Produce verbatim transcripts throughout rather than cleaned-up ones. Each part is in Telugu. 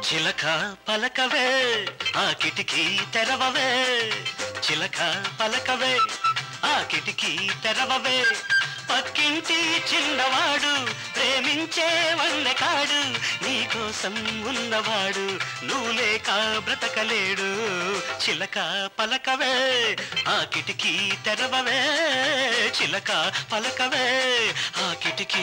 చిలక పలకవే ఆ కిటికీ తెరవవే చిలక పలకవే ఆ కిటికీ తెరవవే పక్కింటి చిన్నవాడు ప్రేమించే వన్నెకాడు నీకోసం ఉన్నవాడు నువ్వు లేక బ్రతకలేడు చిలక పలకవే ఆ కిటికీ తెరవవే చిలక పలకవే ఆ కిటికీ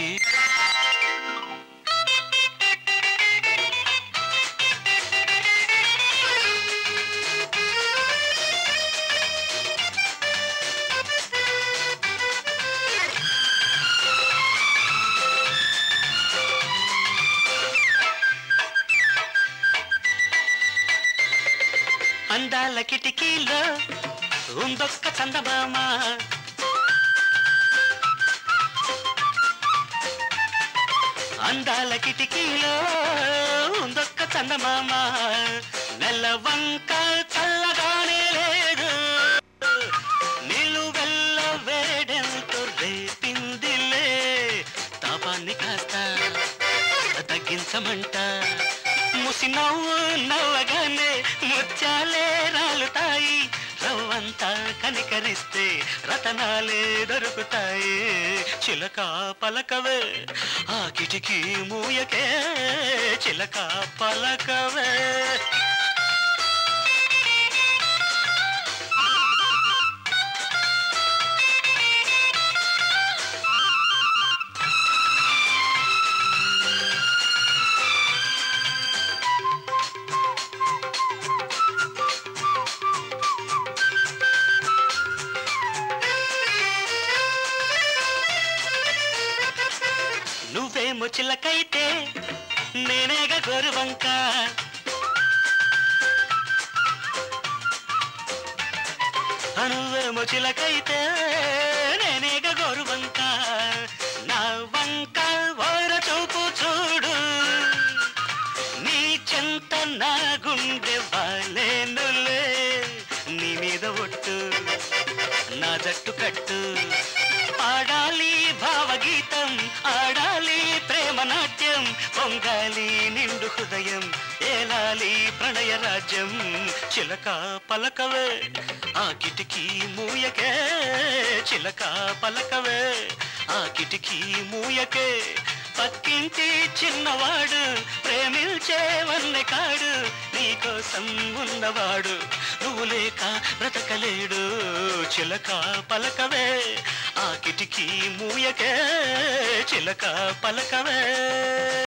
అందాల కిటికీలో ఉందొక్క చందమామ అందాల కిటికీలో ఉందొక్క చందమామ నెలవంక చల్లగానే లేదు నిలువెల్ల వేడెంతో రేపిందిలే తాపాన్ని కాస్త తగ్గించమంట ముసి నవ్వు నవ్వగానే ముత్యాలే రాలుతాయి రవ్వంతా కనికరిస్తే రతనాలే దొరుకుతాయి చిలక పలకవే ఆ కిటికీ మూయకే చిలక పలకవే నువ్వేమో చిలకైతే నేనేగ గోరువంక నువ్వేమో చిలకైతే నేనేగ గోరువంక నా వంక ఓర చూపు చూడు నీ చెంత నా గుండె వాలేనులే నీ మీద ఒట్టు నా జట్టు కట్టు ఆడాలి భావగీతం ఆడాలి ప్రేమ నాట్యం పొంగాలి నిండు హృదయం ఏలాలి ప్రణయ రాజ్యం చిలక పలకవే ఆ కిటికీ మూయకే చిలక పలకవే ఆ కిటికీ మూయకే పక్కింటి చిన్నవాడు ప్రేమించే వన్నెకాడు నీకోసం ఉన్నవాడు నువ్వు లేక బ్రతకలేడు చిలక పలకవే ఆ కిటికీ మూయకే చిలక పలకవే